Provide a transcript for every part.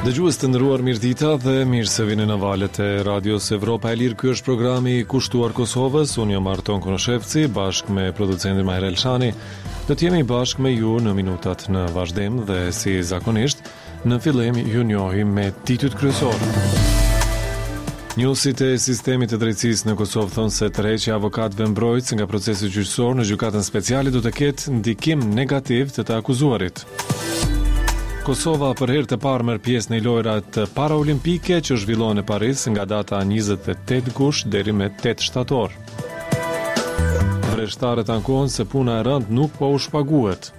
Dëgjues të nderuar, mirëdita dhe mirë se vini në valët e Radios Evropa e Lirë. Ky është programi i Kushtuar Kosovës. Unë jam Arton Konoshevci, bashkë me producentin Maher Elshani. Do të jemi bashkë me ju në minutat në vazhdim dhe si zakonisht, në fillim ju njohim me titujt kryesorë. Njësit e sistemit të drejtësisë në Kosovë thonë se tërheqja e avokatëve mbrojtës nga procesi gjyqësor në gjykatën speciale do të ketë ndikim negativ të akuzuarit. Kosova për herë të parë merr pjesë në lojrat paraolimpike që zhvillohen në Paris nga data 28 gusht deri me 8 shtator. Vreshtarët ankohen se puna e rënd nuk po u shpaguhet.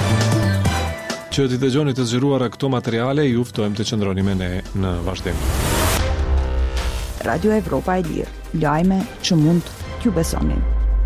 Që t'i dëgjoni të zgjeruara këto materiale, ju ftojmë të qëndroni me ne në vazhdim. Radio Evropa e Lirë, lajme që mund t'ju besonin.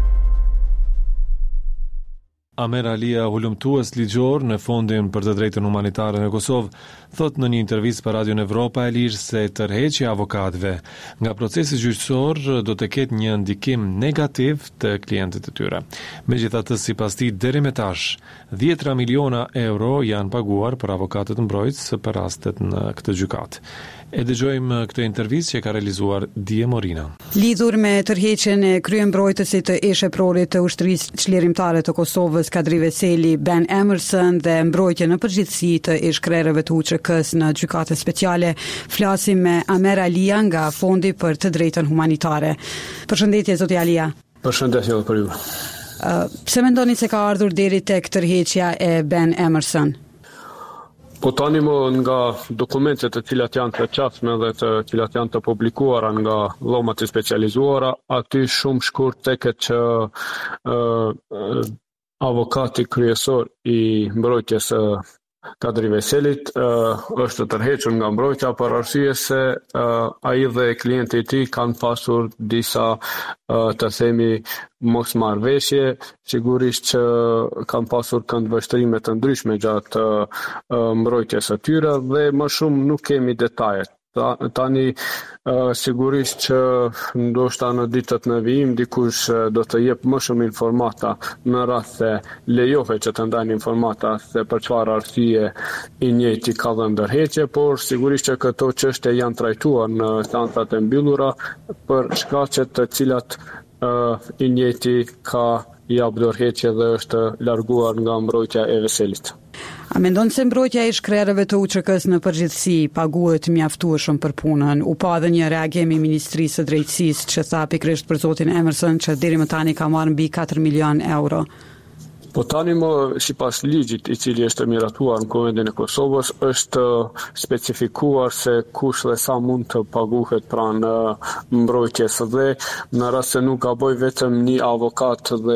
Amer Alia, hulumtues ligjor në Fondin për të drejtën humanitare në Kosovë, thot në një intervistë për Radio Evropa e Lirë se tërheqja e avokatëve nga procesi gjyqësor do të ketë një ndikim negativ të klientët e tyre. Megjithatë, sipas tij, deri me tash 10 miliona euro janë paguar për avokatët mbrojtës për rastet në këtë gjykatë. E dëgjojmë këtë intervistë që ka realizuar Dije Morina. Lidhur me tërheqjen e kryembrojtësit të ish-prokurorit të ushtrisë çlirimtare të Kosovës Kadri Veseli, Ben Emerson dhe mbrojtjen në përgjithësi të ish-krerëve të UÇK-s në gjykatën speciale, flasim me Amer Alia nga Fondi për të drejtën humanitare. Përshëndetje zoti Alia. Përshëndetje për ju. Pse mendoni se ka ardhur deri tek tërheqja e Ben Emerson? Po tani nga dokumentet të cilat janë të qasme dhe të cilat janë të publikuara nga dhomat e specializuara, aty shumë shkurt teket që avokati kryesor i mbrojtjes Kadri Veselit është tërhequr nga mbrojtja për arsye se ai dhe klienti i tij kanë pasur disa të themi mosmarrveshje, sigurisht që kanë pasur këndvështrime të ndryshme gjatë mbrojtjes së tyre dhe më shumë nuk kemi detajet. Tani sigurisht që ndoshta në ditët në vijim dikush do të jep më shumë informata në rast se lejohet që të ndajnë informata se për çfarë arsye i njëjti ka dhënë ndërheqje, por sigurisht që këto çështje janë trajtuar në seancat e mbyllura për shkaqet të cilat i njëjti ka jap ndërheqje dhe është larguar nga mbrojtja e Veselit. A mendon se mbrojtja e ish-krerëve të UÇK-s në përgjithësi paguhet mjaftueshëm për punën? U pa edhe një reagim i Ministrisë së Drejtësisë që tha pikërisht për zotin Emerson që deri më tani ka marrë mbi 4 milion euro. Po tani sipas ligjit i cili është miratuar në Kuvendin e Kosovës, është specifikuar se kush dhe sa mund të paguhet pranë mbrojtjes dhe në rast se nuk gaboj vetëm një avokat dhe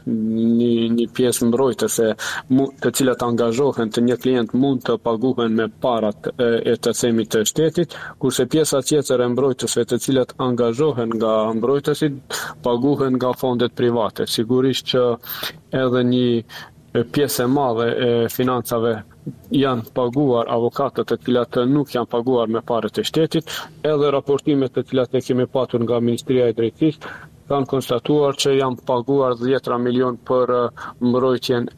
një pjesë mbrojtëse të cilat angazhohen të një klient mund të paguhen me parat e të themit të shtetit, kurse pjesa tjetër e mbrojtësve të cilat angazhohen nga mbrojtësit paguhen nga fondet private. Sigurisht që edhe një pjesë e madhe e financave janë paguar avokatët të cilat nuk janë paguar me parët e shtetit, edhe raportimet të cilat ne kemi patur nga Ministria e Drejtësisë kanë konstatuar që janë paguar 10 milion për mbrojtjen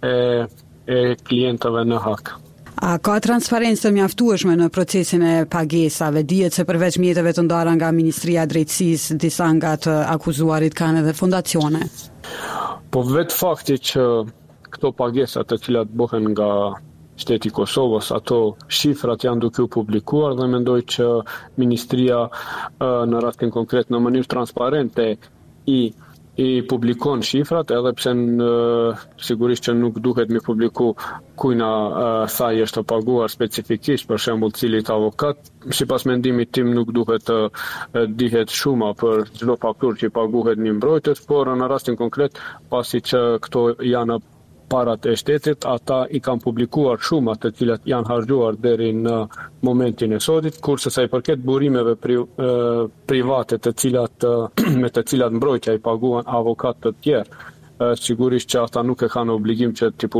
e klientëve në hak. A ka transparencë të mjaftueshme në procesin e pagesave? Dihet se përveç mjeteve të ndara nga Ministria e Drejtësisë, disa nga të akuzuarit kanë edhe fondacione. Po vetë fakti që këto pagesat të cilat bëhen nga shteti i Kosovës, ato shifrat janë duke u publikuar dhe mendoj që Ministria në rastin konkret në mënyrë transparente i publikon shifrat, edhe pse sigurisht që nuk duhet mi publiku kujna saj është paguar specifikisht, për shembull cilit avokat, sipas mendimit tim nuk duhet të dihet shuma për çdo fakturë që paguhet një mbrojtës, por në rastin konkret, pasi që këto janë parat e shtetit, ata i kanë publikuar shumat të cilat janë harxhuar deri në momentin e sotit, kurse sa i përket burimeve private me të cilat mbrojtja i paguan avokat të tjerë, sigurisht që ata nuk e kanë obligim që t'i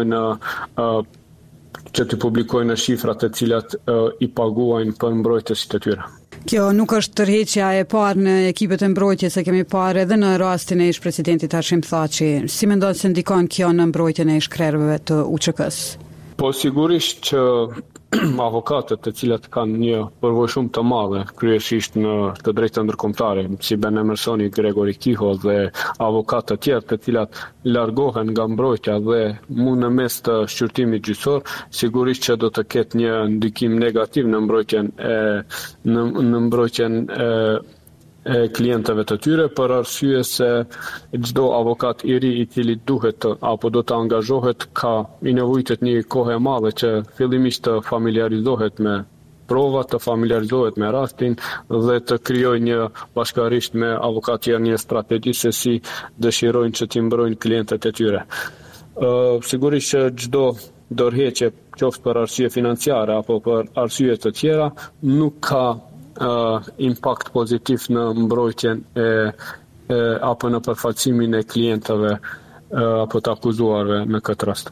publikojnë shifrat të cilat i paguajnë për mbrojtësit e tyre. Kjo nuk është tërheqja e parë në ekipet e mbrojtjes, e kemi parë edhe në rastin e ish-presidentit Hashim Thaçi. Si mendon se ndikon kjo në mbrojtjen e ish-krerëve të UÇK-s? Po sigurisht që avokatët të cilat kanë një përvojë shumë të madhe, kryesisht në të drejtën ndërkombëtare, si Ben Emersoni, Gregory Kiho dhe avokatë të tjerë të cilat largohen nga mbrojtja dhe mund në mes të shqyrtimit gjyqësor, sigurisht që do të ketë një ndikim negativ në mbrojtjen e klientëve të tyre, për arsye se çdo avokat i ri i cili duhet apo do të angazhohet ka i nevojitet një kohë e madhe që fillimisht të familiarizohet me provat, të familiarizohet me rastin dhe të krijojë një bashkërisht me avokatë tjerë një strategji se si dëshirojnë që t'i mbrojnë klientët e tyre. Sigurisht që çdo dorëheqje, qoftë për arsye financiare apo për arsye të tjera, nuk ka impakt pozitiv në mbrojtjen apo në përfaqësimin e klientëve apo të akuzuarve në këtë rast.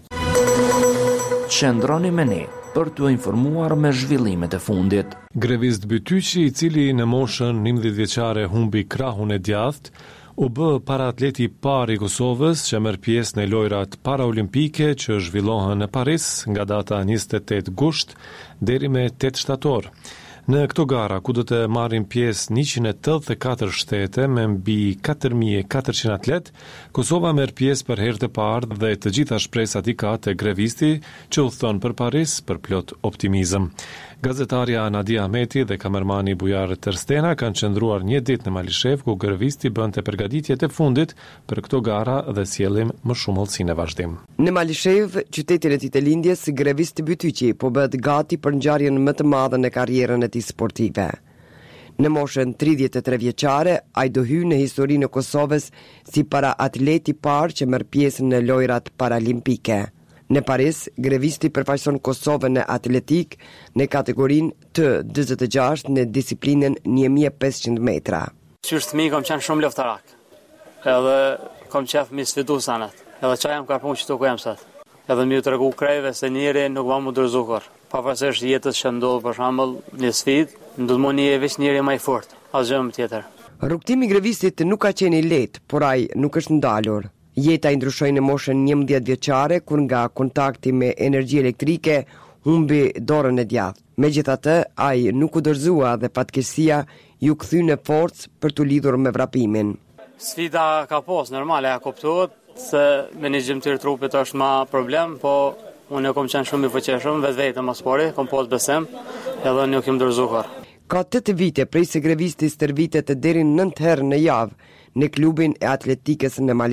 Qëndroni me ne për t'u informuar me zhvillimet e fundit. Grevist Bytyqi, i cili në moshën 11 vjeçare humbi krahun e djathtë, u bë paraatleti i parë i Kosovës që merr pjesë në lojrat paraolimpike që zhvillohen në Paris nga data 28 gusht deri me 8 shtator. Në këto gara, ku do të marrin pjesë 184 shtete me mbi 4.400 atlet, Kosova merr pjesë për herë të parë dhe të gjitha shpresat i ka te grevisti që udhton për Paris për plot optimizëm. Gazetarja Nadia Ahmeti dhe kamermani Bujar Terstena kanë qëndruar një ditë në Malishev ku grevisti bënte përgatitjet e fundit për këto gara dhe sjellim më shumë hollësi në vazhdim. Në Malishev, qytetin e tij të lindjes, grevisti Bytyqi po bëhet gati për ngjarjen më të madhe në karrierën e tij sportive. Në moshën 33 vjeçare, ai do hyjë në historinë e Kosovës si paraatleti i parë që merr pjesë në lojrat paralimpike. Në Paris, grevisti përfaqëson Kosovën në atletik në kategorinë T46 në disiplinën 1500 metra. Qysh fëmijë kam qenë shumë luftarak. Edhe kam qef mi sfidu sanat. Edhe çaj jam ka punë që ku jam sot. Edhe më u tregu krejve se njëri nuk va më dorëzuar. Pavarësisht jetës që ndodh për shembull në sfidë, do të mundi veç njëri më i fortë, asgjë më tjetër. Rrugtimi i grevistit nuk ka qenë i lehtë, por ai nuk është ndalur. Jeta i ndryshoi në moshën 11 vjeçare kur nga kontakti me energji elektrike humbi dorën e djathtë. Megjithatë, ai nuk u dorëzua dhe fatkeqësia ju kthye në forcë për t'u lidhur me vrapimin. Sfida ka pas normale, ja kuptohet se menaxhimit trupit është më problem, po unë kam qenë shumë i fuqishëm vetëm as spori, kam pas besim, edhe nuk jam dorëzuar. Ka 8 vite prej se grevisti stërvitet deri 9 herë në javë në klubin e atletikës në Mali.